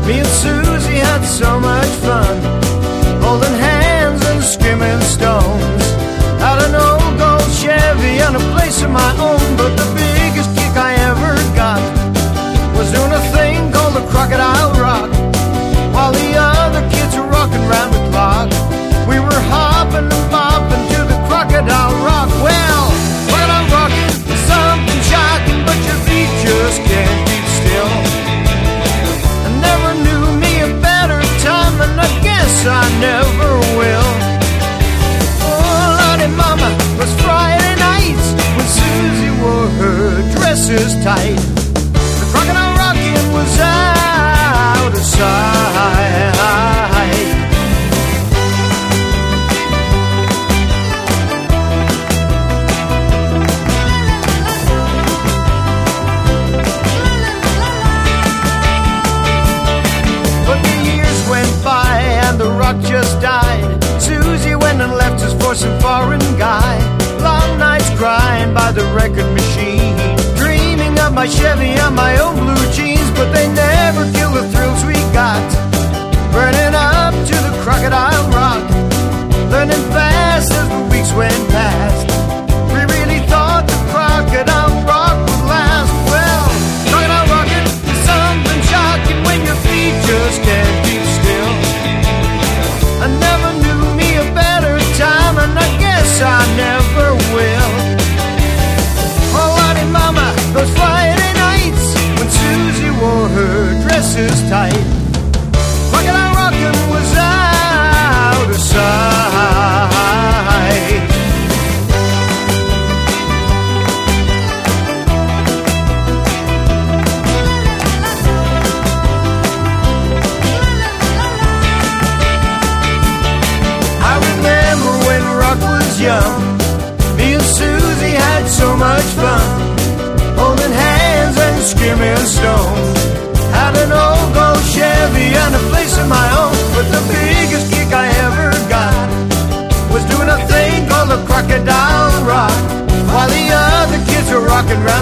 Me and Susie had so much fun, holding hands and skimming stones. Had an old gold Chevy and a place of my own, but the biggest kick I ever got was doing a thing called the Crocodile Rock. While the other kids were rocking round the clock, we were hopping and bopping to the Crocodile Rock. Well, crocodile rocking is something shocking, but your feet just can't keep still. I never knew me a better time, and I guess I never will. Oh, Lordy Mama, it was Friday nights when Susie wore her dresses tight. The crocodile rocking was out of sight. But the years went by and the rock just died. Susie went and left us for some foreign guy. Long nights crying by the record machine, dreaming of my Chevy and my old blue jeans. But they never kill the thrills we got, burning up to the Crocodile Rock, learning fast as the weeks went past. We really thought the Crocodile Rock would last. Well, crocodile rocking is something shocking when your feet just can't keep still. I never knew me a better time, and I guess I never will. Oh, Lordy Mama, those Friday nights when Susie wore her dresses tight. Crocodile rockin' was out of sight. I remember when rock was young, me and Susie had so much fun, holding hands and skimming stones. Had an old gold Chevy and a place of my own, but the biggest kick I ever got was doing a thing called the Crocodile Rock, while the other kids were rocking round